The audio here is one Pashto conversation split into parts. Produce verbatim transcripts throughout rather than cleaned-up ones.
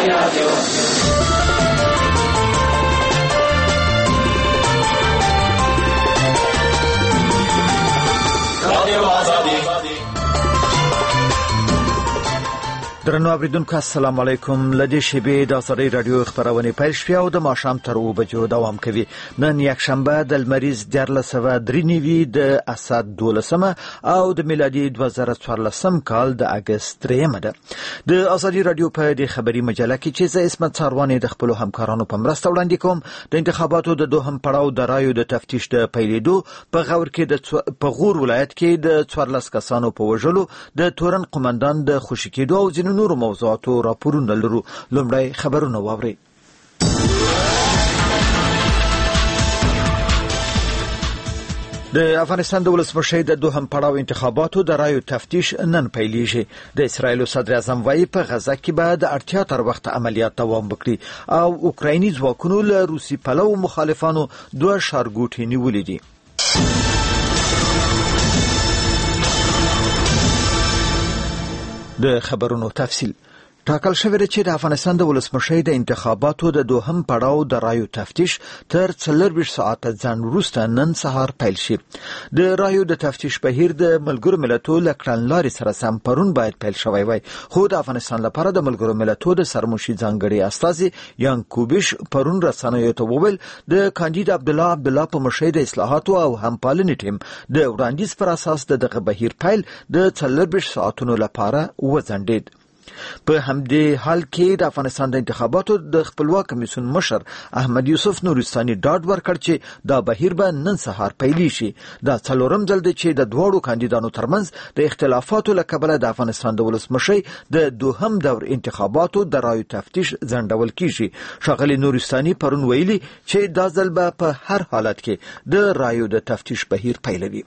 رادیو رادیو آزادی. درنو اوریدونکو السلام علیکم. لدې شیبې د آزادۍ رادیو خبرونه پیل شوې او د ماښام تر اوه بجو دوام کوي. نن یک شنبه د لمریز دیارلس سوه درې نوي د اسد دولسمه او د میلادي دوه زره څوارلسم کال د اګست دریمه ده. د آزادۍ رادیو په دې خبري مجله کې چې زه اسمت څاروانې د خپل همکارانو په مرسته وړاندې کوم د انتخاباتو د دوهم پړاو د رایو د تفتیش د پیلېدو په غور کې د په غور ولایت کې د څوارلس کسانو په وژلو د تورن قومندان د خوشي کېدو او ځینو نورو موضوعاتو راپورونه لرو. لومړی خبرونه واورئ. د افغانستان د ولسمشر د دوهم پړاو انتخاباتو د رایو تفتیش نن پیلیږي. د اسرایل صدر اعظم وايي په غزه کې به د اړتیا تر وخت عملیات دوام وکړي او اوکرایني ځواکونو له روسي پلو مخالفانو دوه ښارګوټي نیولې دي. د خبرونو تفصیل ټاکل شوی دی چې د افغانستان د ولسمشر د انتخاباتو د دوهم پړاو د رایو تفتیش تر څلورویشت ساعته ځنډ وروسته نن سهار پیل شي. د رایو د تفتیش بهیر د ملګرو ملتونو له کړنلارې سره سم پرون باید پیل شوی وای، خو د افغانستان لپاره د ملګرو ملتونو د سرمشي ځانګړي استازي یان کوبیش پرون رسنیو ته وویل د کاندید عبدالله عبدالله په مشرۍ د اصلاحاتو او همپالنې ټیم د وړاندیز پر اساس د دغه بهیر پیل د څلورویشت ساعتونو لپاره وځنډید. په همدې حال کې د افغانستان د انتخاباتو د خپلواک کمیسیون مشر احمد یوسف نورستاني ډاډ ورکړ چې دا بهیر به نن سهار پیل شي. دا څلورم ځل دی چې د دواړو کاندیدانو ترمنځ د اختلافاتو له کبله د افغانستان د ولسمشر د دوهم دور انتخاباتو د رایو تفتیش ځنډول کیږي. ښاغلي نورستاني پرون ویلي چې دا ځل به په هر حالت کې د رایو د تفتیش بهیر پیلوي.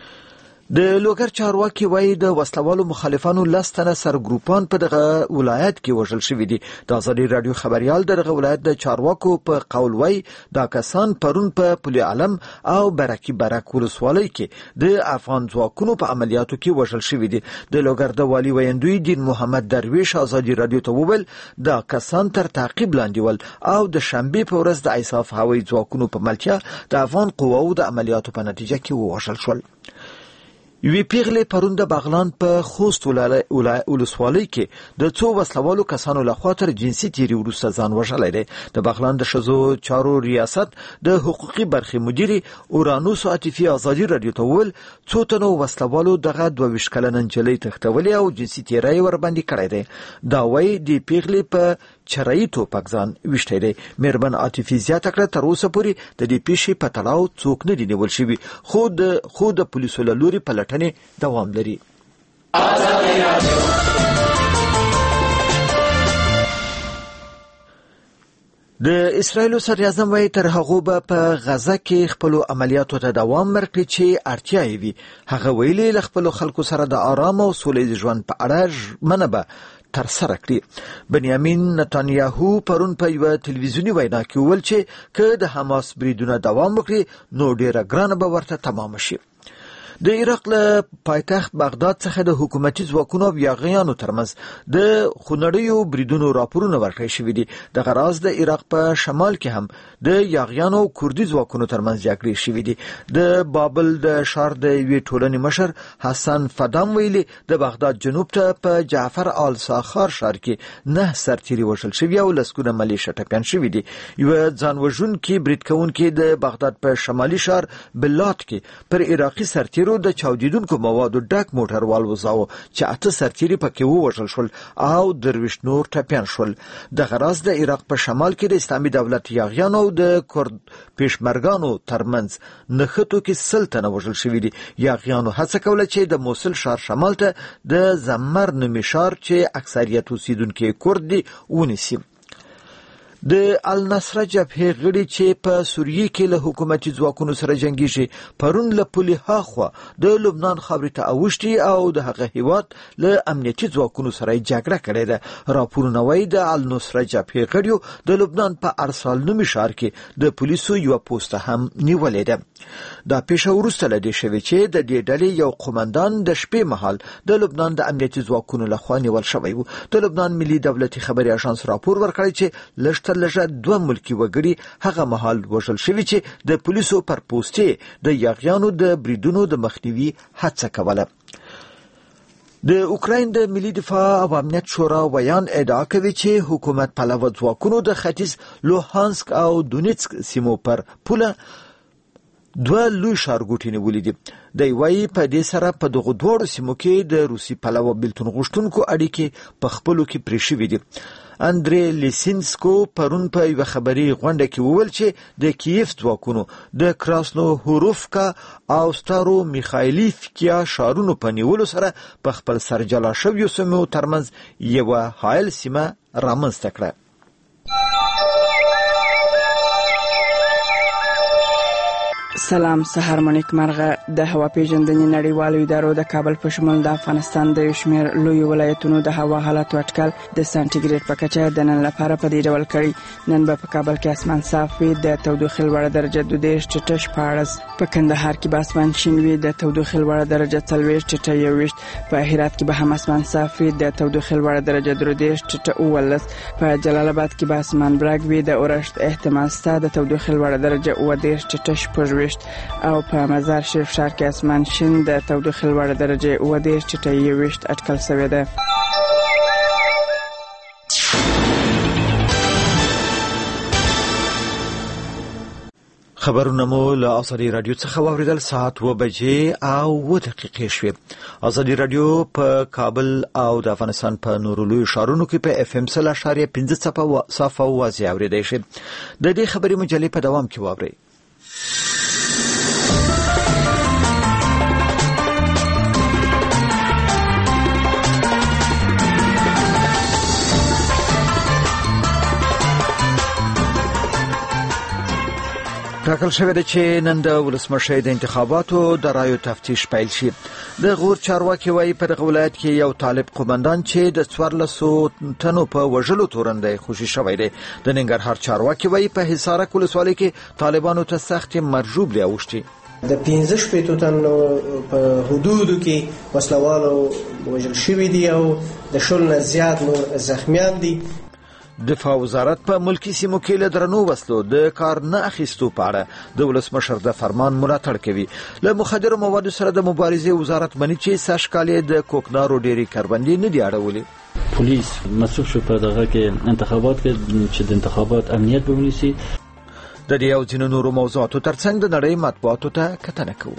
د لوګر چارواکي وایي د وسلوالو مخالفانو لستنه سرګروپان په دغه ولایت کې وژل شوي دي. د آزادۍ رادیو خبريال دغه ولایت د چارواکو په قول وایي دا کسان پرون په پل علم او برکی برک ولسوالۍ کې د افغان ځواکونو په عملیاتو کې وژل شوي دي. د لوګر د والي ویندوی دین محمد درویش آزادۍ رادیو ته وویل دا کسان تر تعقیب لاندې ول او د شنبې په ورځ د ایساف هوایي ځواکونو په ملتیا د افغان قواو د عملیاتو په نتیجه کې ووژل شول. یوې پیغلې پرون د بغلان په خوست ولسوالۍ کې د څو وسلوالو کسانو لخوا تر جنسي تیري وروسته ځان وژلی دی. د بغلان د ښځو چارو ریاست د حقوقي برخې مدیرې اورانوس عاطفي آزادي رادیو ته وویل څو تنو وسلوالو دغه دوه ویشت کلنه نجلۍ تښتولې او جنسي تیری ورباندې کړی دی. دا وایي د پیغلې په چرایي ټوپک ځان ویشتی دی. مېرمن عاطفي زیاته کړه تر اوسه پورې د دې پیښې په تړاو څوک نه دي نیول شوي، خو د خو د پولیسو له لوري پلټنې دوام لري. د اسرایل صدر اعظم وايي تر هغه به په غزه کې خپل عملیاتو ته دوام ورکړي چې اړتیا یې وي. هغه ویلي له خپل خلکو سره د آرام او سولې ژوند په اړه ژمنه به تر سره کړي. بنیامین نتانیاهو پرون په یوه تلویزیوني وینا کې وویل چې که د حماس بریدونه دوام وکړي نو ډیره ګرانه به ورته تمام شي. د عراق له پایتخت بغداد څخه د حکومتي ځواکونو او یاغیانو ترمنځ د خونړیو بریدونو راپورونه ورکړل شوي دي. دغه راز د عراق په شمال کې هم د یاغیانو او کوردي ځواکونو ترمنځ جګړې شوي دي. د بابل د ښار د یوې ټولنې مشر حسن فدام ویلي د بغداد جنوب ته په جعفر آل ساخار ښار کې نه سرتیري وژل شوي او لسګونه ملیشه ټپیان شوي دي. یوه ځان وژونکي برید کوونکي د بغداد په شمالي ښار بلات کې پر عراقي سرتیري د چاودیدونکو موادو ډک موټر والوزاوه چې اته سرتیري پکې ووژل شول او درویشت نور ټپیان شول. دغه راز د عراق په شمال کې د اسلامي دولت یاغیانو او د کورد پېشمرګانو ترمنځ نښتو کې سل تنه وژل شوي دي. یاغیانو هڅه کوله چې د موصل ښار شمال ته د زمر نومي ښار چې اکثریت اوسیدونکي کورد دي ونیسي. د النصره جبهې غړي چې په سوریه کې له حکومتي ځواکونو سره جنګیږي پرون له پولې هاخوا د لبنان خاورې ته اوښتي او د هغه هیواد له امنیتي ځواکونو سره جګړه کړې ده. راپورونه وایي د النصره جبهې غړیو د لبنان په ارسال نومي ښار کې د پولیسو یوه پوسته هم نیولې ده. دا پیښه وروسته له دې شوې چې د دې ډلې یو قومندان د شپې مهال د لبنان د امنیتي ځواکونو لخوا نیول شوی و. د لبنان ملي دولتي خبري اژانس راپور ورکړی چې لږ تر لږه دوه ملکي وګړي هغه مهال وژل شوي چې د پولیسو پر پوستې د یاغیانو د بریدونو د مخنیوي هڅه کوله. د اوکراین د ملي دفاع او امنیت شورا ویان ادعا کوي چې حکومت پلوه ځواکونو د ختیځ لوهانسک او دونیتسک سیمو پر پوله دوه لوی ښارګوټي نیولي دي. دی وایي په دې سره په دغو دواړو سیمو کې د روسي پلوه بیلتون غوښتونکو اړیکې په خپلو کې پرې شوي دي. اندری لیسینسکو پرون په یوه خبري غونډه کې وویل چې د کیف ځواکونو د کراسنو هوروفکا او ستارو میخایلیفکیا ښارونو په نیولو سره په خپل سر جلا شویو سیمو ترمنځ یوه حایل سیمه رامنځته کړه. سلام، سهار مونیک مرغه. د هوا پیژندنې نړیوالو ادارو د کابل په شمول د افغانستان د شمیر لوی ولایتونو د هوا حالت اټکل د سانتیګریډ په کچه د نن لپاره په دې ډول کړي. نن به په کابل کې اسمان صاف وي، د تودوخې لوړه درجه دوه دېرش ټیټه شپاړس، په کندهار کې به اسمان شین وي، د تودوخې لوړه درجه څلوېښت ټیټه یوویشت، په هرات کې به هم اسمان صاف وي، د تودوخې لوړه درجه درې دېرش ټیټه اوولس، په جلال آباد کې به اسمان برګ وي، د اورښت احتمال شته، د تودوخې لوړه درجه اوه دېرش ټیټه شپږ او په مزار شریف ښار کې اسمان شین، د تودوخې لوړه درجه اوه دېرش ټیټه یوویشت اټکل شوې ده. خبرونه مو له ازادي رادیو څخه واوریدل. ساعت و بجې او و دقیقې شوې. ازادي رادیو په کابل او د افغانستان په نورو لویو ښارونو کې په اف ام سل اشاریه پنځه صفه واضح اوریدای شي. د دې خبري مجلې په دوام کې واورئ. ټاکل شوې ده چې نن د ولسمشر د انتخاباتو د رایو تفتیش پیل شي. د غور چارواکي وایي په دغه ولایت کې یو طالب قومندان چې د څوارلسو تنو په وژلو تورنده خوشي شوی دی. د ننګرهار چارواکي وایي په حصارک ولسوالۍ کې طالبانو ته سخت مرجوب اوښتي. د پنځه شپېتو تنو په حدودو کې وسلوالو وژل شوي دي او د شل نه زیات نور زخمیان دي. دفاع وزارت په ملکی سیمو کې له درنو وسلو د کار نه اخیستو په اړه د ولسمشر د فرمان ملاتړ کوي. له مخدرو موادو سره د مبارزې وزارت مني چې سږ کال د کوکنارو ډېری کاربندي نه دی اړولې. پولیس مسؤل شو په دغه کې انتخابات کې چې د انتخابات امنیت به ونیسي. د دې او ځینو نورو موضوعاتو ترڅنګ د نړۍ مطبوعاتو ته کتنه کوو.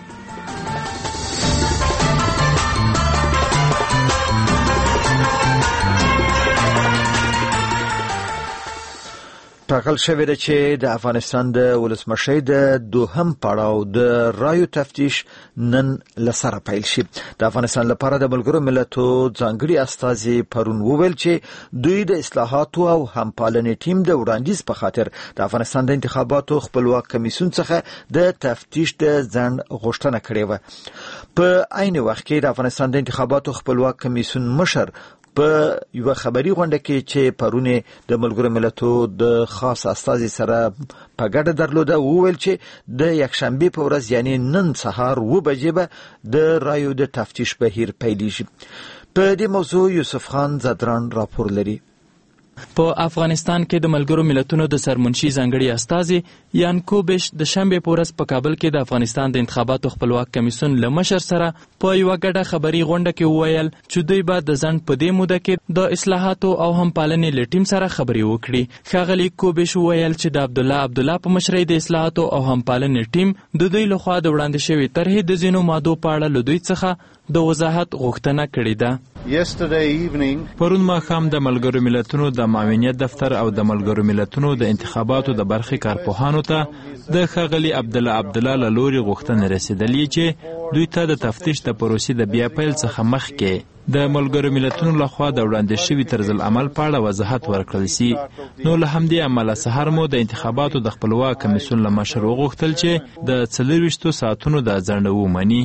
ټاکل شوې ده چې د افغانستان د ولسمشر د دوهم پړاو د رایو تفتیش نن لسره پیل شي. د افغانستان لپاره د ملګرو ملتونو ځانګړي استازي پرون وویل چې دوی د اصلاحاتو او همپالنې ټیم د وړاندیز په خاطر د افغانستان د انتخاباتو خپلواک کمیسیون څخه د تفتیش د ځنډ غوښتنه کړې و. په عین وخت کې د افغانستان د انتخاباتو خپلواک کمیسیون مشر په یو خبري غونډه کې چې پرونه د ملګرو ملتونو د خاص استازي سره په ګډه درلوده وویل چې د یکشنبه په ورځ یعنی نن سهار و بجې به د رایو د تفتیش بهیر پیلېږي. په دې موضوع یوسف خان زدران راپور لري. په افغانستان کې د ملګرو ملتونو د سرمنشي ځانګړي استازي یان کوبش د شنبه په ورځ په کابل کې د افغانستان د انتخاباتو خپلواک کمیسیون له مشر سره په یو ګډه خبري غونډه کې وویل چې دوی به د ځنډ په دې موده کې د اصلاحاتو او همپالنې له ټیم سره خبري وکړي. ښاغلي کوبش وویل چې د عبد الله عبد الله په مشرۍ د اصلاحاتو او همپالنې ټیم د دوی لخوا د وړاندې شوی طرحې د ځینو مادو په اړه له دوی څخه د وضاحت غوښتنه کړې ده. پرون ماښام د ملګرو ملتونو د معاونیت دفتر او د ملګرو ملتونو د انتخاباتو د برخې کارپوهانو ته د ښاغلي عبد الله عبد الله له لوري غوښتنه رسیدلې چې دوی ته د تفتیش د پروسې د بیا پیل څخه مخکې د ملګرو ملتونو لخوا د وړاندې شوي طرز العمل په اړه وضاحت ورکړل سي. نو له همدې امله سهار مو د انتخاباتو د خپلواک کمیسیون له مشر وغوښتل چې د څلرویشتو ساعتونو د ځنډ ومني.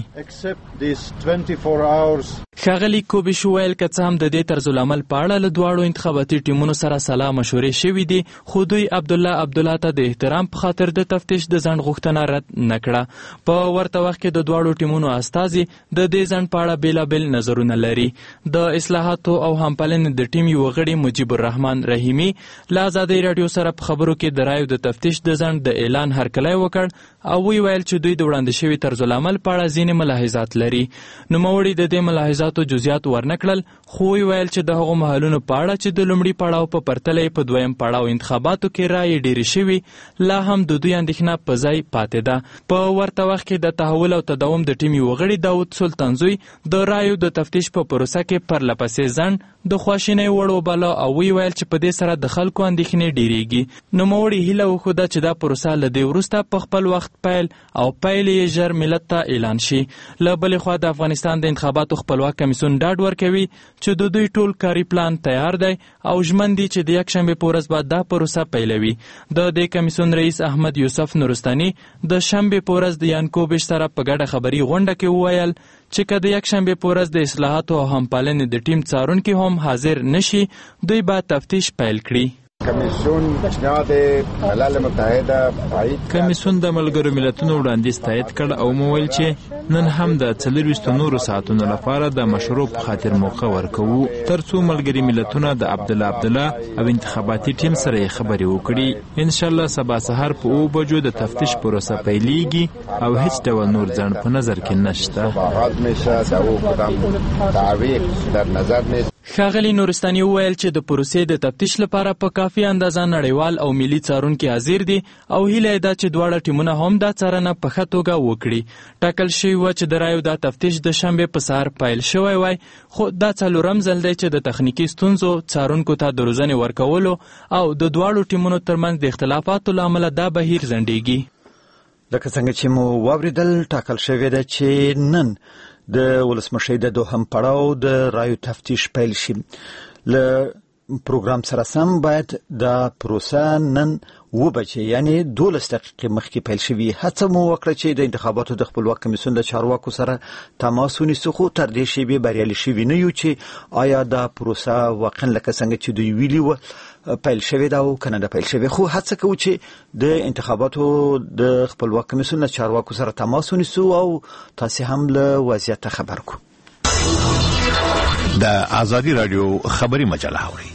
ښاغلي کوبیش وویل که څه هم د دې طرز العمل په اړه له دواړو انتخاباتي ټیمونو سره سلا مشورې شوي دي، خو دوی عبدالله عبدالله ته د احترام په خاطر د تفتیش د ځنډ غوښتنه رد نه کړه. په ورته وخت کې د دواړو ټیمونو استازي د دې ځنډ په اړه بېلابېل نظرونه لري. د اصلاحاتو او همپالنې د ټیم یو غړي مجیب الرحمن رحیمي له ازادۍ راډیو سره په خبرو کې د رایو د تفتیش د ځنډ د اعلان هرکلی وکړ او وی ویل چې دوی د وړاندې شوي طرز العمل په اړه ځینې ملاحظات لري. نوموړي د دې ملاحظاتو جزئیات ورنکړل، خو وی ویل چې د هغو مهالونو په اړه چې د لومړي پړاو په پرتله په دویم پړاو انتخاباتو کې رایې ډېرې شوي لا هم د دوی اندېښنه په ځای پاتې ده. په ورته وخت کې د تحول او تداوم د ټیم یو غړي داود سلطانزوی د رایو د تفتیش په پروسه کې پرله پسې ځنډ د خواشینۍ وړ وباله او وی ویل چې په دې سره د خلکو اندېښنې ډېرېږي. نوموړي هیله وښوده چې دا پروسه له دې وروسته په خپل وخت پیل او پیل یې ژر ملت ته اعلان شي. له بلې خوا د افغانستان د انتخاباتو خپلواک کمیسیون ډاډ ورکوي چې د دوی ټول کاري پلان تیار دی او ژمن دي چې د یکشنبې په ورځ به دا پروسه پیلوي. د دې کمیسیون رئیس احمد یوسف نورستاني د شنبې په ورځ د یانکوبیش سره په ګډه خبري غونډه کې وویل چې که د یکشنبې په ورځ د اصلاحاتو او همپالنې د ټیم څارونکي هم حاضر نشي دوی به تفتیش پیل کړي. کمیسیون پیشنهاد ملل متحده تایید کمیسیون د ملګرو ملتونو وړاندیز تایید کړ او مویل چې نن هم د څلرویشتو نورو ساعتونو لپاره د مشروع په خاطر موقع ورکوو ترڅو ملګري ملتونه د عبدالله عبدالله او انتخاباتي ټیم سره یې خبرې وکړي. ان شاء الله سبا سهار په اوه بجو د تفتیش پروسه پیلیږي او هیڅ ډول نور ځنډ په نظر کې نشته. ښاغلي نورستاني وویل چې د پروسې د تفتیش لپاره په کافي اندازه نړیوال او ملي څارونکي حاضر دي او هیله یې ده چې دواړه ټیمونه هم دا څارنه په ښه توګه وکړي. ټاکل شوي وه چې د رایو دا تفتیش د شنبې په سهار پیل شوی وای، خو دا څلورم ځل دی چې د تخنیکي ستونزو څارونکو ته د روزنې ورکولو او د دواړو ټیمونو ترمنځ د اختلافاتو له امله دا بهیر ځنډېږي. لکه څنګه چې مو واورېدل ټاکل شوې ده چې نن د ولسمشۍ د دوهم پړاو د رایو تفتیش پیل شي. له پروګرام سره سم باید دا پروسه نن و بجې یعنی دولس دقیقې مخکې پیل شوي. هڅه مو وکړه چې د انتخاباتو د خپلواک کمیسیون د چارواکو سره تماس ونیسو، خو تر دې شیبې بریالي شوي نه یو چې آیا دا پروسه واقعا لکه څنګه چې دوی ویلي وه پیل شوی دا او کنه دا پیل شوی. خو هڅه کوو چې د انتخاباتو د خپلواک کمیسیون د چارواکو سره تماس ونیسو او تاسو هم له وضعیت خبر کو. د ازادي رادیو خبري مجله اوري.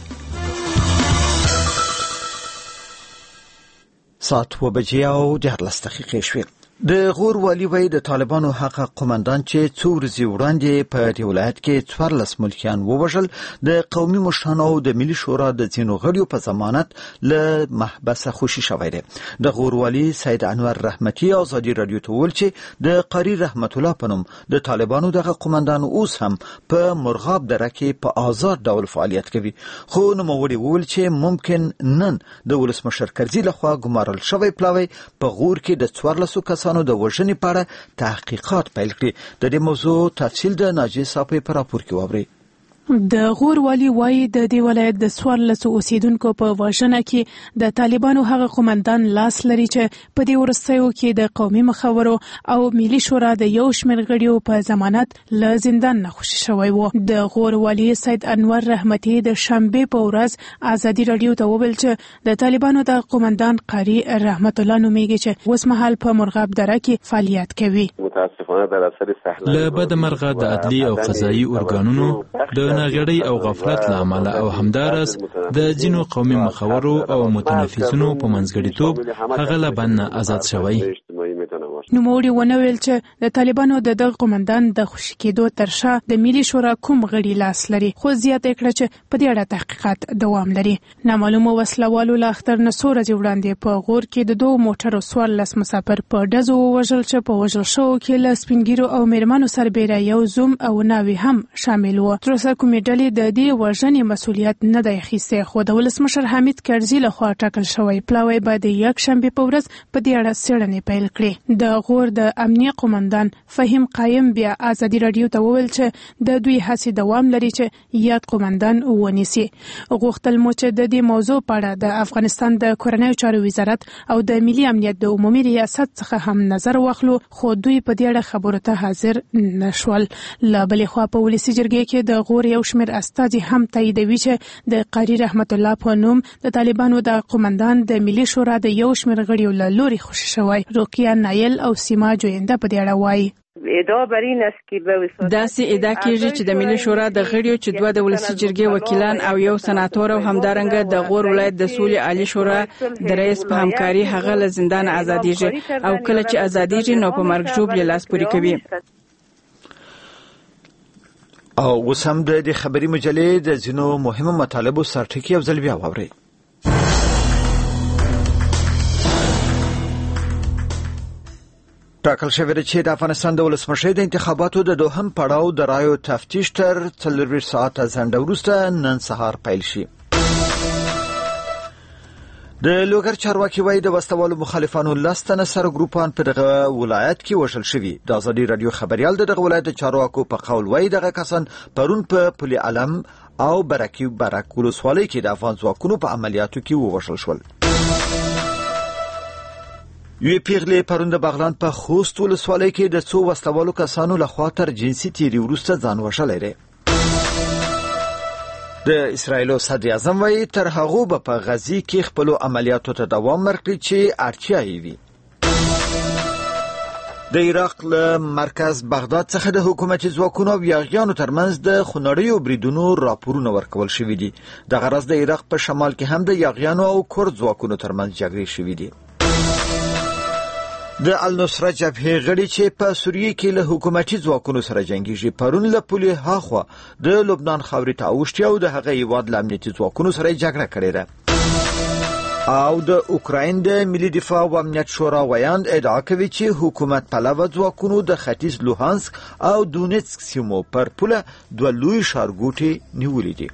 ساعت و بجې او دیارلس دقیقې شوې. د غور والی وای د طالبانو هغه قومندان چې څو ورځې وړاندې په دې ولایت کې څوارلس ملکیان ووژل د قومي مشرانو او د ملي شورا د ځینو غړیو په ضمانت له محبسه خوشي شوی دی. د غور والی سید انور رحمتي ازادي رادیو ته ویل چې د قاری رحمت الله په نوم د طالبانو دغه قومندان اوس هم په مرغاب دره کې په آزاد ډول فعالیت کوي. خو نوموړي ویل چې ممکن نن د ولسمشر کرزي لخوا ګمارل شوی پلاوی په غور کې د څوارلسو کسانو د وژنې په اړه تحقیقات پیل کړي. د دې موضوع تفصیل د ناجیه صافی په راپور کې واورئ. د غور والی وایي د دې ولایت د څوارلسو اوسیدونکو په وژنه کې د طالبانو هغه قومندان لاس لري چې په دې وروستیو کې د قومي مخورو او ملي شورا د یو شمېر غړیو په ضمانت له زندان نه خوشي شوی و. د غور والی سید انور رحمتي د شنبې په ورځ ازادي رادیو ته وویل چې د طالبانو د قومندان قاری رحمت الله نومیږي چې اوس مهال په مرغاب دره کې فعالیت کوي. متاسفانه در اثر سهل له بد مرغه د عدلي او قضایي ارګانونو د ناغړۍ او غفلت له امله او همدارس د ځینو قومي مخورو او متنفسینو په منځګړیتوب هغه له بند آزاد شوی. نوموړي ونه ویل چې د طالبانو د دغه قومندان د خوشي کېدو تر شا د ملي شورا کوم غړي لاس لري، خو زیاته کړه چې په دې اړه تحقیقات دوام لري. نامعلومه وسلوالو له اختر نه څو ورځې وړاندې په غور کې د دوه موټرو څوارلس مسافر په ډزو ووژل چې په وژل شوو کې له سپینګیرو او میرمنو سربیره یو زوم او ناوې هم شامل وو. تر اوسه کومې ډلې د دې وژنې مسؤلیت نه دی اخیستی، خو د ولسمشر حامد کرزي لخوا ټاکل شوی پلاوی به د یکشنبې په ورځ په دې اړه څېړنې پیل کړي. د د غور د امنیه قومندان فهیم قایم بیا ازادي رادیو ته وویل چې د دوی هڅې دوام لري چې یاد قومندان ونیسي. غوښتل مو چې د دې موضوع په اړه د افغانستان د کورنیو چارو وزارت او د ملي امنیت د عمومي ریاست څخه هم نظر واخلو، خو دوی په دې اړه خبرو ته حاضر نشول. له بلې خوا په ولسي جرګې کې د غور یو شمېر استازي هم تاییدوي چې د قاری رحمت الله په نوم د طالبانو د قومندان د ملي شورا د یو شمېر غړیو له لوري خوشي شوی. روقیه نایل او سیما جوینده په دې اړه وایي. ادعا بر این است که به وساطت داسې ادعا کیږي چې د ملي شورا د غړیو چې دوه د ولسي جرګې وکیلان او یو سناتور او همدارنګه د غور ولایت د سولې عالی شورا د رئیس په همکاري هغه له زندان ازاديږي او کله چې ازاديږي نو په مرګ ژوبل لاس پورې کوي. او اوس هم د خبري مجلې د ځینو مهمو مطالبو سرټکی او ځل بیا واوري. ټاکل شوی دی چې د افغانستان د ولسمشر د انتخاباتو د دوهم پړاو د رایو تفتیش تر څلور ساعته ځنډ وروسته نن سهار پیل شي. د لوګر چارواکي وایي د وسوالو مخالفانو لستنه سره ګروپان په دغه ولایت کې وشل شوي. د ازادي رادیو خبريال د دغه ولایت چارواکو په قول وایي دغه کسان پرون په پل علم او برکی برک ولسوالۍ کې د افغان ځواکونو په عملیاتو کې ووشل شول. یو پیغلې پرون د بغلان په خوست ولسوالۍ کې د څو وسوالو کسانو لخوا تر جنسي تیری وروسته ځان وژلی دی. د اسرایل صدر اعظم وایي تر هغه به په غزي کې خپل عملیاتو ته دوام ورکړي چې اړتیا یې وي. د عراق له مرکز بغداد څخه د حکومتي ځواکونو او یاغیانو ترمنځ د خونړیو بریدونو راپورونه ورکول شوي دي. د غرض د عراق په شمال کې هم د یاغیانو او کورد ځواکونو ترمنځ جګړې شوي دي. د النصره جبهه غړي چې په سوریه کې له حکومتي ځواکونو سره جنگيږي پرون له پولې هاخوا د لبنان خاورې ته اوښتي او د هغه هیواد له امنیتي ځواکونو سره جګړه کړې ده. او د اوکراین د ملي دفاع او امنیت شورا ویاند ادعا کوي چې حکومت پلوه ځواکونو د ختیځ لوهانسک او دونیتسک سیمو پر پوله دوه لوی ښارګوټي نیولې دي.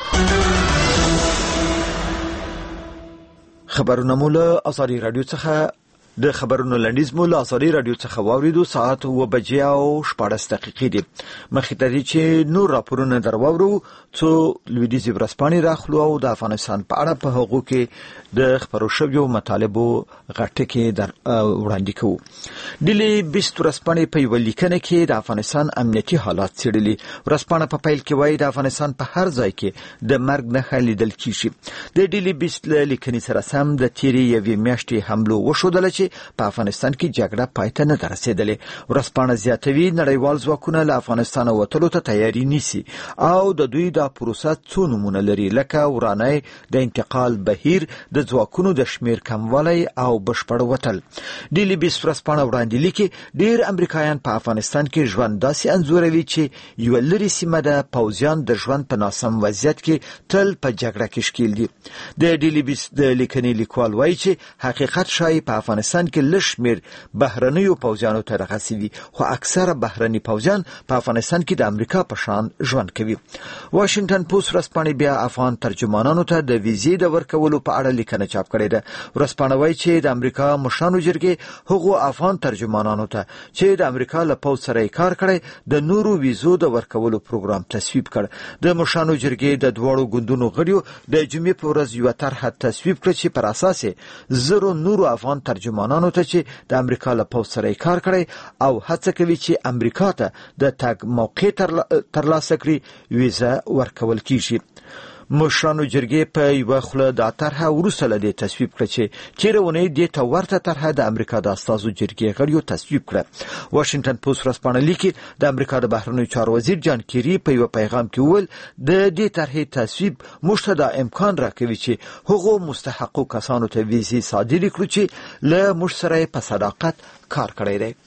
خبرونه مو له ازادي رادیو څخه د خبرونو لنډیز مو له ازادي رادیو څخه واوریدو. ساعت و بجې او شپاړس دقیقې دي. مخکې ته دي چې نور راپورونه درواورو څو لویدیځي ورځپاڼې راخلو او د افغانستان په اړه په هغو کې د خبرو شویو مطالبو غټکې در وړاندې کوو. ډیلی بیست ورځپاڼې په یوه لیکنه کې د افغانستان امنیتي حالات څېړلي. ورځپاڼه په پیل کې وایي د افغانستان په هر ځای کې د مرګ نښه لیدل کیږي. د ډیلی بیست له لیکنې سره سم د تیرې یوې میاشتې حملو وښودله چې په افغانستان کې جګړه پای ته نه ده رسېدلې. ورځپاڼه زیاتوي نړیوال ځواکونه له افغانستانه وتلو ته تیاری نیسي او د دوی دا پروسه څو نمونه لري لکه ورانۍ د انتقال بهیر، د ځواکونو د شمیر کموالی او بشپړ وتل. ډیلی بیست ورځپاڼه وړاندې لیکي ډیر امریکایان په افغانستان کې ژوند داسې انځوروي چې یوه لرې سیمه ده، پوځیان د ژوند په ناسم وضعیت کې تل په جګړه کې ښکیل دي. د ډیلی بیست د لیکنې لیکوال وایي چې حقیقت شایي په افغانستان کې لشمیر بهرنیو پوځیانو ته رغسي وي، خو اکثره بهرني پوځیان په افغانستان کې د امریکا په شان ژوند کوي. واشنگټن پوسټ ورځپاڼه بیا افغان ترجمانانو ته د ویزې د ورکولو په اړه لیکنه چاپ کړې ده. ورځپاڼه وایي چې د امریکا مشرانو جرګې هغو افغان ترجمانانو ته چې د امریکا له پوځ سره یې کار کړی د نورو ویزو د ورکولو پروګرام تصویب کړ. د مشرانو جرګې د دواړو ګوندونو غړیو د جمعې په ورځ یوه طرحه تصویب کړه چې پر اساس یې زرو نورو افغان ترجمانانو ته چې د امریکا له پوځ سره یې کار کړی او هڅه کوي چې امریکا ته د تګ موقع ترلاسه کړي ویزه ورکول کیږي. مشرانو جرګې په یوه خوله دا طرحه وروسته له دې تصویب کړه چې تېره اونۍ دې ته ورته طرحه د امریکا د استازو جرګې غړیو تصویب کړه. واشنګټن پوسټ ورځپاڼه لیکي د امریکا د بهرنیو چارو وزیر جان کیری په یوه پیغام کې وویل د دې طرحې تصویب موږ ته دا امکان راکوي چې هغو مستحقو کسانو ته ویزې صادرې کړو چې له موږ سره یې په صداقت کار کړی دی.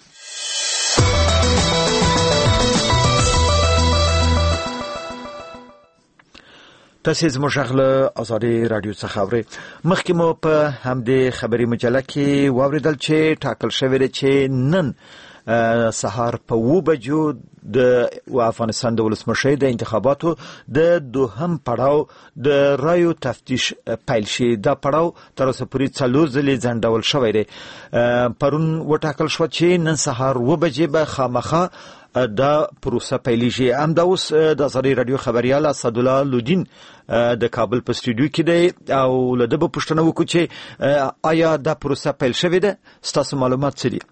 تاسې زموږ غږ له ازادي رادیو څخه اورئ. مخکې مو په همدې خبري مجله کې واورېدل چې ټاکل شوی دی چې نن سهار په و بجو د افغانستان د ولسمشر د انتخاباتو د دوهم پړاو د رایو تفتیش پیل شي. دا پړاو تر اوسه پورې څلور ځلې ځنډول شوی دی. پرون وټاکل شو چې نن سهار و بجې به خامخا دا پروسه پیلیږي. همدا اوس د آزادي رادیو خبريال اسدالله لودین د کابل په استودیو کې دی او له ده به پوښتنه وکړو چې آیا دا پروسه پیل شوې ده؟ ستاسو معلومات څه دي؟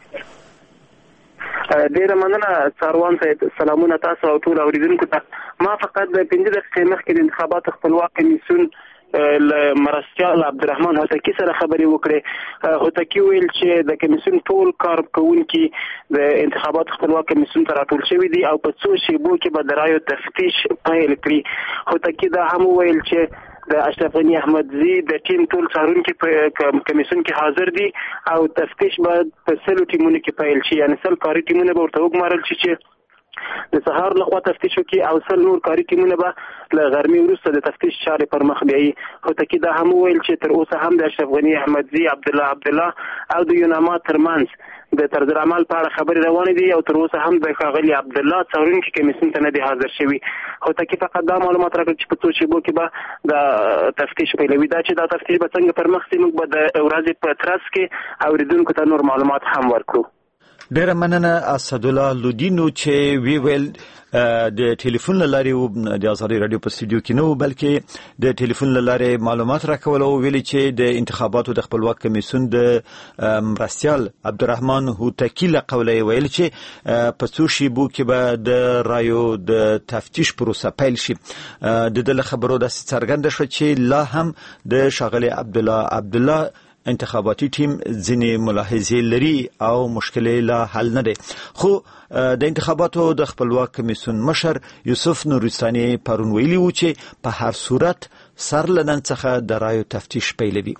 ډیره مننه څاروان صاحب. سلامونه تاسو او ټول اوریدونکو ته. ما فقط د پنځه دقیقې مخکې د انتخاباتو خپلواک کمیسیون مرستیال عبدالرحمن هوتکی سره خبرې وکړې. هوتکی ویل چې د کمیسیون ټول کارکونکي د انتخاباتو خپلواک کمیسیون ته راټول شوي دي او په څو شیبو کې به د رایو تفتیش پیل کړي. هوتکی دا هم ویل چې د اشرف غنی احمدزي د ټیم ټول څارونکي په کمیسیون کې حاضر دي او تفتیش به په سلو ټیمونو کې پیل شي. یعنې سل کاري ټیمونه به ورته وګمارل شي چې د سهار لخوا تفتیش وکړي او سل نور کاري ټیمونه به له غرمې وروسته د تفتیش چارې پر مخ بیایي. هوتکی دا هم وویل چې تر اوسه هم د اشرف غنی احمدزي عبدالله عبدالله او د یوناما ترمنځ د طرز العمل په اړه خبرې روانې دي او تر اوسه هم د ښاغلي عبدالله څارونکي کمیسیون ته نه دي حاضر شوي. هوتکی فقط دا معلومات راکړل چې په څو شیبو کې به د تفتیش پیلوي. دا چې دا تفتیش به څنګه پر مخ ځي موږ به د ورځې په ترڅ کې اورېدونکو ته نور معلومات هم ورکړو. ډیره مننه اسدالله لودینو چې وی ویل د ټلیفون لارې د آزادي رادیو په استودیو کې نو بلکې د ټلیفون لارې معلومات راکول او ویلي چې د انتخاباتو د خپلواک کمیسیون د مرستیال عبدالرحمن هوتکی له قوله ویل چې په څو شیبو کې به د رایو د تفتیش پروسه پیل شي. د دې خبرو د څرګنده شو چې لا هم د ښاغلي عبدالله عبدالله انتخاباتي ټیم ځینې ملاحظې لري او مشکل لا حل نه دی. خو د انتخاباتو د خپلواک کمیسیون مشر یوسف نورستاني پرون ویلي و چې په هر صورت سر له نن څخه د رایو تفتیش پیلوي.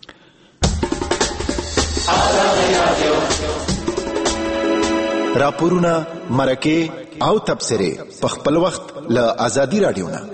راپورونه، مرکې او تبصرې په خپل وخت له آزادي رادیو نه.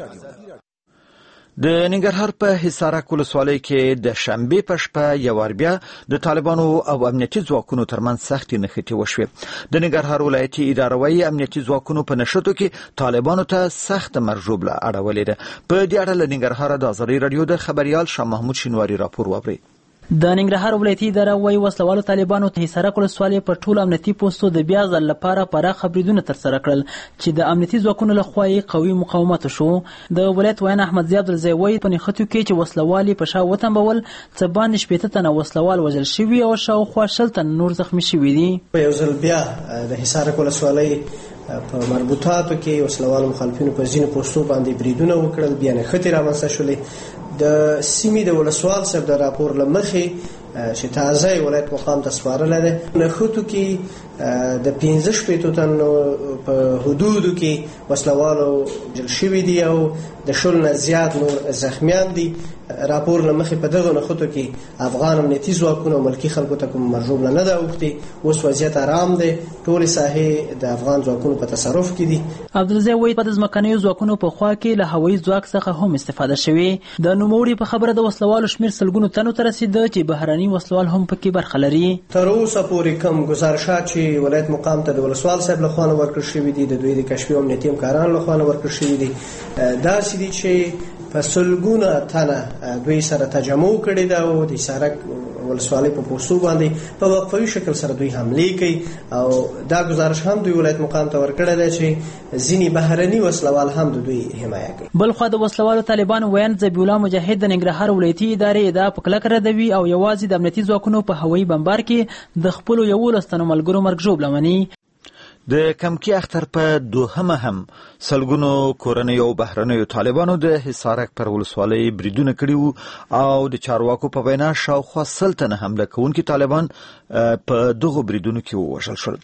د ننګرهار په حصارک ولسوالۍ کې د شنبې په شپه یو وار بیا د طالبانو او امنیتي ځواکونو ترمنځ سختې نښتې وشوې. د ننګرهار ولایتي اداره وايي امنیتي ځواکونو په نښتو کې طالبانو ته سخته مرجوبله اړولې ده. په دې اړه له ننګرهار د آزادي رادیو د خبريال شاه محمود شینواري راپور واورئ. د ننګرهار ولایتي اداره وايي وسلوالو طالبانو ته حصارک ولسوالۍ پر ټول امنیتي پوسټو د بیا ځل لپاره پراخ بریدونه ترسره کړل چې د امنیتي ځواکونو لخوا یې قوي مقاومت شو. د ولایت ویان احمد زیاد الزی وايي په نښتو کې چې وسلوالي په شا وتنبول څه باندې شپېته تنه وسلوال وژل شوي او شاوخوا شل تنه نور زخمي شوي دي. یو ځل بیا د حصارک ولسوالۍ په مربوطاتو کې وسلوال مخالفینو په ځینو پوسټو باندې بریدونه وکړل. بیا نښتې رامنځته شولې. د سیمې د ولسوال صاحب د راپور له مخې چې تازه ولایت مقام ته سپارلی دی، نښتو کې د پنځه شپېتو تنو په حدودو کې وسلوالو وژل شوي دي او د شل نه زیات نور زخمیان دي. راپور له مخې په دغو نښتو کې افغان امنیتي ځواکونو او ملکي خلکو ته کوم مرجوبله نه ده اوښتې. اوس وضعیت ارام دی، ټولې ساحې د افغان ځواکونو په تصرف کې دي. عبدالرزاق وايي په د ځمکنیو ځواکونو په خوا کې له هوایي ځواک څخه هم استفاده شوې. د نوموړي په خبره د وسلوالو شمېر سلګونو تنو ته رسېده چې بهرني وسلوال هم پکې برخه لري. تر اوسه پورې کوم ګزارشات چې ولایت مقام ته د ولسوال صاحب لخوا نه ورکړل شوي دي، د دوی د کشفي او امنیتي همکارانو لخوا نه ورکړل شوي دي، داسې دي چې په سلګونه تنه دوی سره تجمع کړي ده او د حصارک ولسوالۍ په پوسټو باندې په وقفوي شکل سره دوی حملې کوي. او دا گزارش هم دوی ولایت مقام ته ورکړی دی چې ځینې بهرني وسلوال هم د دوی حمایه کوي. بل خوا د وسلوالو طالبانو ویان ذبیح الله مجاهد د ننګرهار ولایتي ادارې ادعا په کلکه ردوي او یوازې د امنیتي ځواکونو په هوایي بمبار کې د خپلو یولس تنو ملګرو مرګ ژوبله مني. د کمکی اختر په دوهمه هم سلګونو کورنۍ او بهرنیو طالبانو د حصارک پر ولسوالۍ بریدونه کړي وو او د چارواکو په وینا شاوخوا سل تنه حمله کوونکي طالبان په دغو بریدونو کې ووژل شول.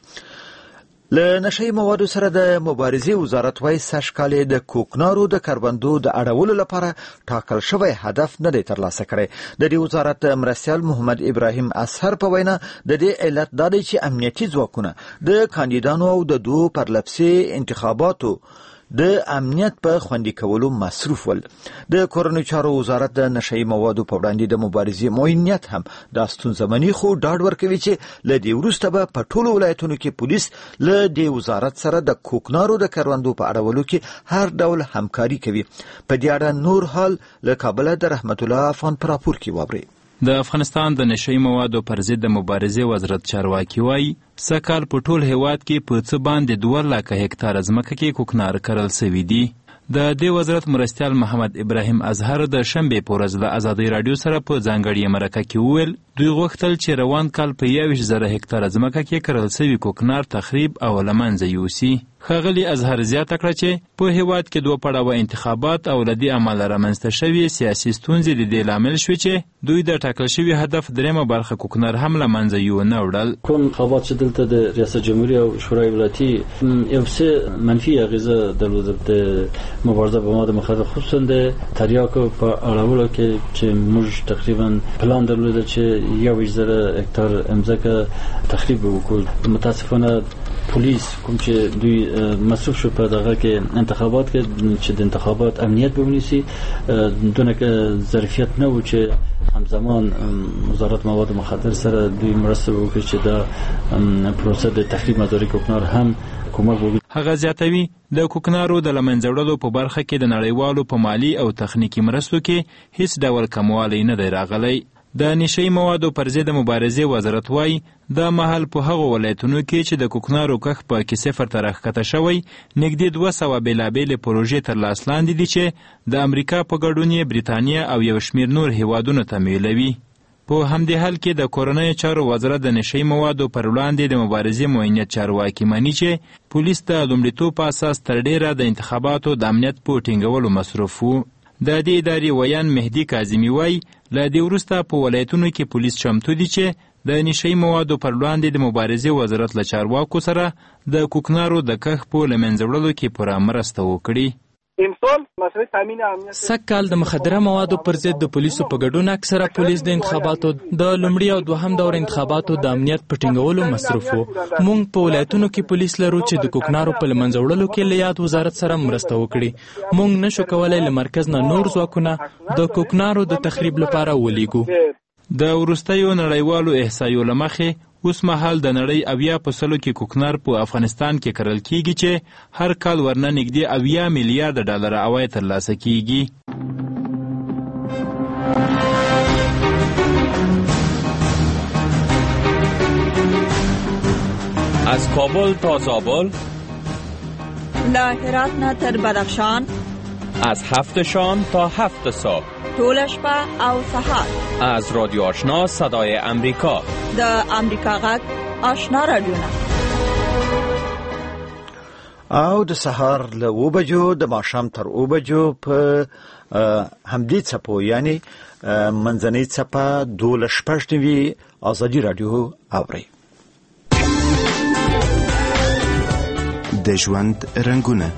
له نشهیي موادو سره د مبارزې وزارت وايي سږ کال د کوکنارو د کروندو د اړولو لپاره ټاکل شوی هدف نه دی ترلاسه کړی. د دې وزارت مرستیال محمد ابراهیم اصهر په وینا د دې علت دا دی چې امنیتي ځواکونه د کاندیدانو او د دوو پرلپسې انتخاباتو د امنیت په خوندي کولو مصروف ول. د کورنیو چارو وزارت د نشئی موادو په وړاندې د مبارزې معینیت هم د ستونزه مني، خو ډاډ ورکوي چې له دې وروسته به په ټولو ولایتونو کې پولیس له دې وزارت سره د کوکنارو د کروندو په اړولو کې هر ډول همکاري کوي. په دې اړه نور حال له کابل د رحمت الله افغان پر راپور کې واوري. د افغانستان د نشئی موادو پر ضد د مبارزې وزارت چارواکي وایي سږ کال په ټول هیواد کې په څه باندې دوه لکه هکتاره ځمکه کې کوکنار کرل سوي دي. د دې وزارت مرستیال محمد ابراهیم اظهر د شنبې په ورځ له ازادۍ راډیو سره په ځانګړې مرکه کې وویل دوی غوښتل چې روان کال په یوویشت زره هکتاره ځمکه کې کرل سوي کوکنار تخریب او له منځه یوسي. ښاغلي اظهر زیاته کړه چې په هیواد کې دوه پړاوه انتخابات او له دې امله رامنځته شوې سیاسي ستونزې د دې لامل شوې چې دوی د ټاکل شوي هدف درېیمه برخه کوکنار هم له منځه یونه وړل. کوم انتخابات چې دلته د ریاست جمهوری او شورای ولایتي یو څه منفي اغیزه درلوده د مبارزه با مواد مخدر، خصوصا د تریاکو په اړولو کې چې موږ تقریبا پلان درلوده چې یوویشت زره هکتار ځمکه تخریب وکړو. متاسفانه پولیس کوم چې دوی مصروف شو په دغه کې انتخابات کې چې د انتخابات امنیت به ونیسي، دونه ظرفیت نه و چې همزمان وزارت مواد مخدر سره دوی مرسته وکړي چې دا پروسه د تخریب مداري کوکنار هم کومک وکړي. هغه زیاتوي د کوکنارو د له منځه وړلو په برخه کې د نړیوالو په مالي او تخنیکي مرستو کې هیڅ ډول کموالی نه دی راغلی. د نشئی موادو پر ضد مبارزې وزارت وایي دا مهال په هغو ولایتونو کې چې د کوکنارو کښت په کې صفر ته راښکته شوی نږدې دوه سوه بېلابېلې پروژې تر لاس لاندې دي چې د امریکا په ګډون یې بریتانیا او یو شمېر نور هیوادونو تمویلوي. په همدې حال کې د کورنیو چارو وزارت د نشئی موادو پر وړاندې د مبارزې معینیت چارواکي مني چې پولیس د لومړیتوب په اساس تر ډېره د انتخاباتو د امنیت په ټینګولو مصروف وو. د دې ادارې ویان مهدي کاظمي وایي له دې وروسته په ولایتونو کې پولیس چمتو دي چې د نشئی موادو پر وړاندې د مبارزې وزارت له چارواکو سره د کوکنارو د کښت په له منځه وړلو کې پوره مرسته وکړي. سږ کال د مخدره موادو پر ضد د پولیسو په ګډون اکثره پولیس د انتخاباتو د لومړي او دوهم دور انتخاباتو د امنیت په ټینګولو مصروف وو. موږ په ولایتونو کې پولیس لرو چې د کوکنارو په له منځه وړلو کې له یاد وزارت سره مرسته وکړي. موږ نشو کولی له مرکز نه نور ځواکونه د کوکنارو د تخریب لپاره ولیږو. د وروستیو نړیوالو احصایو له مخې اوس مهال د نړۍ اویا په سلو کې کوکنار په افغانستان کې کرل کیږي چې هر کال ورنه نږدې اویا میلیارد ډالر عواید ترلاسه کیږي. از کابل تا زابل، له هرات نه تر بدخشان، از هفت شام تا هفت صبح، طول شپه او سهار، از رادیو آشنا صدای امریکا، د امریکا غږ آشنا رادیونا، او د سهار له اوه بجو د ماښام تر اوه بجو په همدې څپو یعنی منځنۍ څپه دولس شپږ نوي ازادي رادیو اورئ. د ژوند رنګونه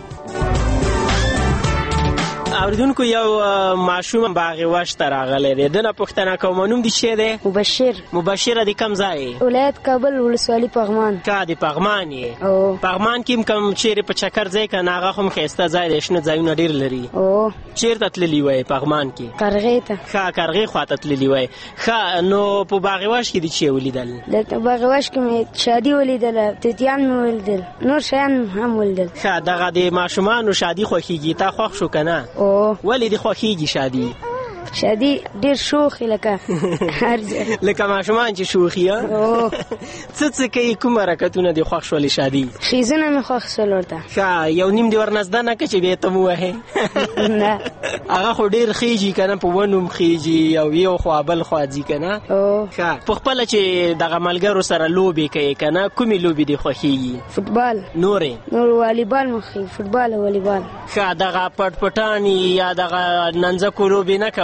اوریدونکو یو ماشوم باغ وش ته راغلی دی، دنه پوښتنه کوم نوم دې څه دی؟ مبشر. مبشره د کوم ځای؟ ولایت کابل ولسوالي پغمان. کا د پغمان یې؟ او پغمان کې کوم چیرې په چکر ځای که نه هغه هم ښایسته ځای دی، شنه ځایونه ډېر لري. او چیرته تللي وای پغمان کې؟ قرغې ته. ښه قرغې خواته تللي وای. ښه نو په باغ وش کې دې څه ولیدل؟ د باغ وش کې مې شادي ولیدله، توتیان مې ولیدل، نور شیان هم ولیدل. ښه دغه د ماشومانو شادي خوښېږي، تا خوښ شو که نه؟ ولې دې خوښېږي شادي؟ شادي ډېر شوخي لکه هر ځای لکه ماشومان چې شوخي څه څه کوي؟ کوم حرکتونه دې خوښ شولې شادي؟ خیزونه مې خوښ شول ورته. ښه یو نیم دې ورنزده نه که چې بیا ته م ووهې؟ نه هغه خو ډېر خیږي که نه، په ونو م خیږي او یو خوا بل خوا ځي که نه؟ ښه په خپله چې دغه ملګرو سره لوبې کوې که نه، کومې لوبې دې خوښېږي؟ فوټبال. نورې؟ نور والیبال مې خوښېږي، فوټبال او والیبال. ښه دغه پټ پټانې یا دغه ننځکو لوبې نه کوه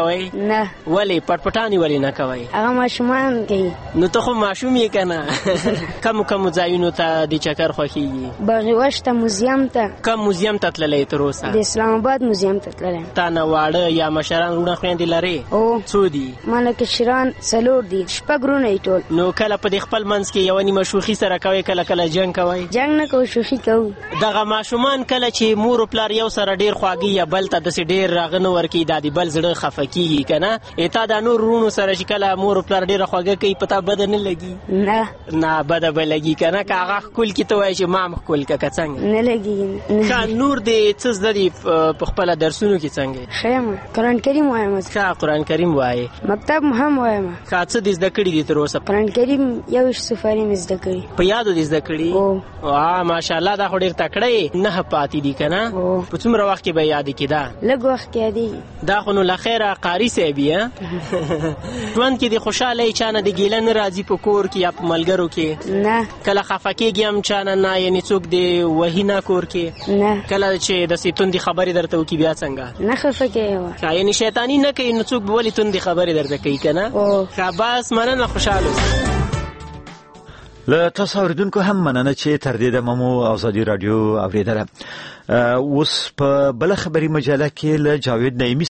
کوئ؟ نه. ولې پټپټانې ولې نه کوئ؟ هغه ماشومان کوي. نو ته خو ماشوم یې که نه؟ کمو کمو ځایونو ته د چکر خوښېږي؟ باغ وش ته، موزیم ته. کم موزیم ته تللی تر اوسه؟ د اسلام آباد موزیم ته تللی. تا نه واړه یا مشران وروڼه خویندې لرې؟ او. څو دي؟ ما نه کشران څلور دي، شپږ وروڼه یې ټول. نو کله په دې خپل منځ کې یوه نیمه شوخي سره کوئ، کله کله جنګ کوئ؟ جنګ نه کوو، شوخي کوو. دغه ماشومان کله چې مور و پلار یو سره ډېر خواږي یا بل ته داسې ډېر راغه نه ورکوي، دا د بل زړه خفه کېږي که نه؟ تا دا نور وروڼو سره چې کله مور و پلار ډېره خوږه کوي، په تا بده نه لګي؟ نه. نه بده به لګي که نه؟ که هغه ښکل کي ته وایې چې ما هم ښکل که که څنګه؟ نه لګېږي. ښه، نور دې څه زده دي په خپله درسونو کې څنګه؟ ښه یم، قرآن کریم وایم. ښه، قرآن کریم وایې؟ مکتب هم وایم. ښه، څه دې زده کړي دي تر اوسه؟ قرآن کریم یوویشت سپارې مې زده کړي. په یادو دې زده کړي؟ او. وا ماشاءالله، دا خو ډېر تکړه یې. نهه پاتې دي که نه؟ په څومره وخت کې به یادې کېده؟ لږ وخت کې یادېږي. دا خو نو له خیره قاري صاحب یې. ژوند کې د خوشحاله یې، چا نه د ګیله نه راځي په کور کې یا په ملګرو کې؟ نه. کله خفه کېږي هم چا نه نه، یعنې څوک دې وهي نه کور کې؟ نه. کله چې داسې توندې خبرې درته وکړي بیا څنګه؟ نه خفه کېږم. یعنې شیطاني نه کوي، نو څوک به ولې توندې خبرې درته کوي که نه؟ ښه، بس مننه، خوشحاله اوسئ. له تاسو اوریدونکو هم مننه چې تر دې دمه مو ازادي رادیو اوریدله. اوس په بل خبري مجله کې له جاوید نعیمي